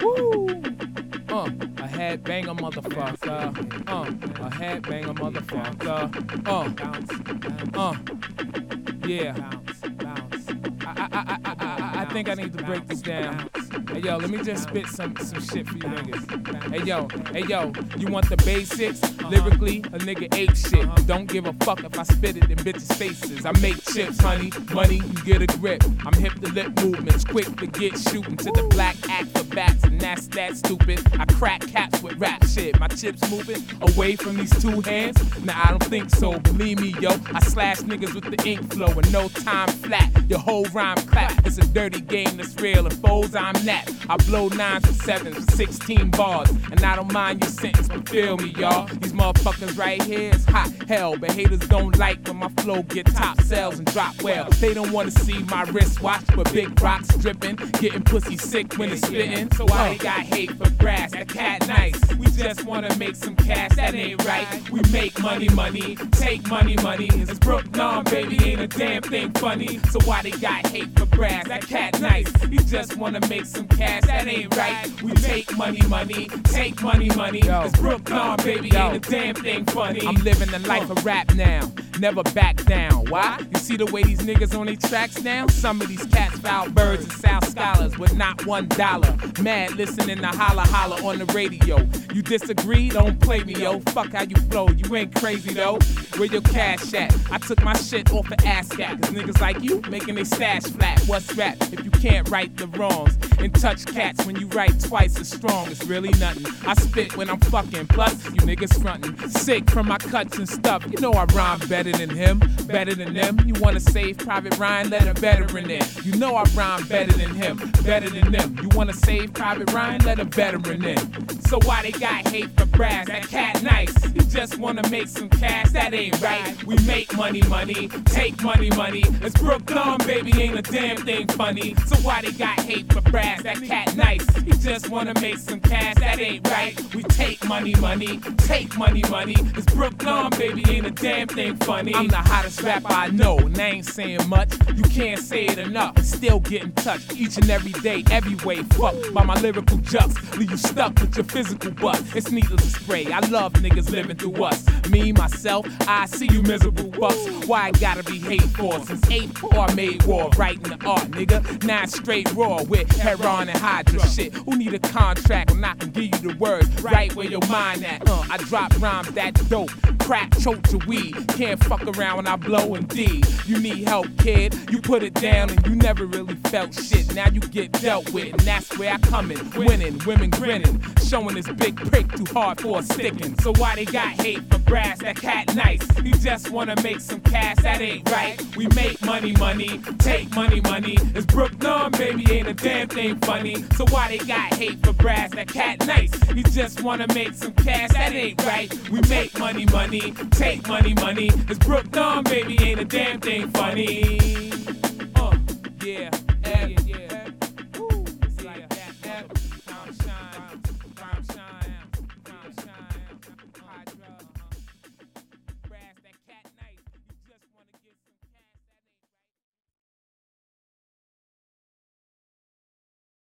Woo! A headbanger motherfucker. A headbanger motherfucker. Yeah. I think I need to break this down. Hey yo, let me just spit some shit for you niggas. Hey yo, you want the basics? Lyrically, a nigga ape shit. Don't give a fuck if I spit it in bitches' faces. I make chips, honey, money, you get a grip. I'm hip to lip movements, quick to get shooting to the black acrobats, and that's that stupid. I crack caps with rap shit. My chips moving away from these two hands? Nah, I don't think so. Believe me, yo, I slash niggas with the ink flow in no time flat. Your whole rhyme clap. It's a dirty game that's real. And foes, I'm that. I blow 9s for 7s for 16 bars, and I don't mind your sentence, but feel me, y'all. These motherfuckers right here is hot hell, but haters don't like when my flow get top sales and drop well. They don't wanna see my wristwatch, but big rocks dripping, getting pussy sick when it's spitting. So why they got hate for brass? That cat nice. We just wanna make some cash, that ain't right. We make money, take money. It's Brooklyn, baby, ain't a damn thing funny. So why they got hate for brass? That cat nice. We just wanna make some cash, that ain't right. We take money, take money. It's Brooklyn, baby, ain't a damn thing funny. I'm living the life of rap now, never back down. Why? You see the way these niggas on their tracks now? Some of these cats foul birds and sound scholars with not $1. Mad listening to holla on the radio. You disagree? Don't play me, yo. Fuck how you flow, you ain't crazy though. Where your cash at? I took my shit off of ASCAP, cause niggas like you making they stash flat. What's rap if you can't right the wrongs? And touch cats when you write twice as strong. It's really nothing. I spit when I'm fucking. Plus, you niggas frontin'. Sick from my cuts and stuff. You know I rhyme better than him, better than them. You wanna save Private Ryan? Let a veteran in. You know I rhyme better than him, better than them. You wanna save Private Ryan? Let a veteran in. So why they got hate for brass? That cat nice. You just wanna make some cash? That ain't right. We make money, take money. It's Brooklyn, baby, ain't a damn thing funny. So why they got hate for brass? That cat nice. You just wanna make some cash? That ain't right. We take money, take money. It's Brooklyn, baby, ain't a damn thing funny. I'm the hottest rapper I know, and I ain't saying much. You can't say it enough. Still getting touched each and every day, every way. Fucked by my lyrical jux, leave you stuck with your physical butt. It's needless to spray. I love niggas living through us. Me, myself, I see you miserable bucks. Why I gotta be hate for? Since 8-4 I made war, writing the art, nigga. 9 straight raw with Heron and Hydra shit. Who need a contract when I can give you the words right where your mind at? I drop rhymes that dope. Crack, choke your weed. Can't fuck around when I blow and D. You need help, kid. You put it down and you never really felt shit. Now you get dealt with, and that's where I come in. Winning, women grinning, showing this big prick too hard for a sticking. So why they got hate for brass? That cat nice. He just wanna make some cash, that ain't right. We make money, take money. It's Brooklyn, baby, ain't a damn thing funny. So why they got hate for brass? That cat nice. He just wanna make some cash, that ain't right. We make money, take money. It's Brooklyn, baby, ain't a damn thing funny. Yeah.